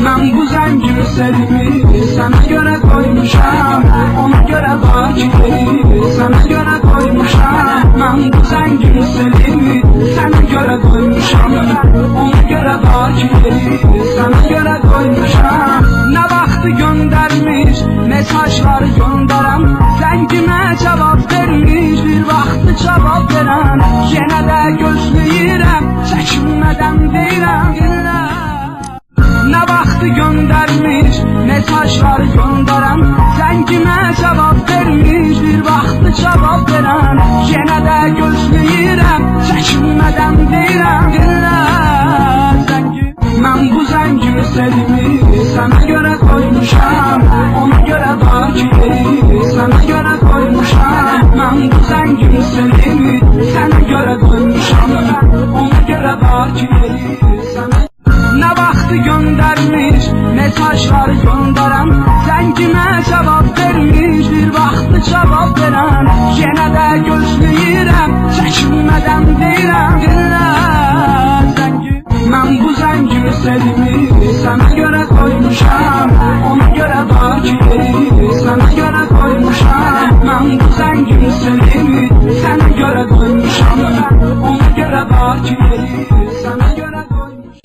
Mən bu zəngin selimi sənə görə qoymuşam, ona görə var ki sənə görə qoymuşam. Mən bu zəngin selimi sənə görə qoymuşam, ona görə var ki sənə görə qoymuşam. Nə vaxtı göndərmiş mesajları göndərəm, zəngimə cavab vermiş bir vaxtı cavab verəm. Yenə də gözləyirəm, çəkinmədən deyirəm dinlə. Nə vaxtı göndərmiş mesajları göndərəm, zəngimə cavab vermiş bir vaxtı cavab verəm. Yenə də gözləyirəm, çəkinmədən deyirəm dinlə. Mən bu zəngin selimi sənə görə qoymuşam, ona görə var ki sənə görə qoymuşam. Mən bu zəngin selimi sənə görə qoymuşam, ona görə var ki sənə. Nə vaxtı göndərmiş mesajları göndərəm, zəngimə cavab vermiş bir vaxtı cavab verəm. Yenə də gözləyirəm, çəkinmədən deyirəm dinlə. Mən bu zəngin selimi sənə görə qoymuşam, ona görə var ki sənə görə qoymuşam. Mən bu zəngin selimi sənə görə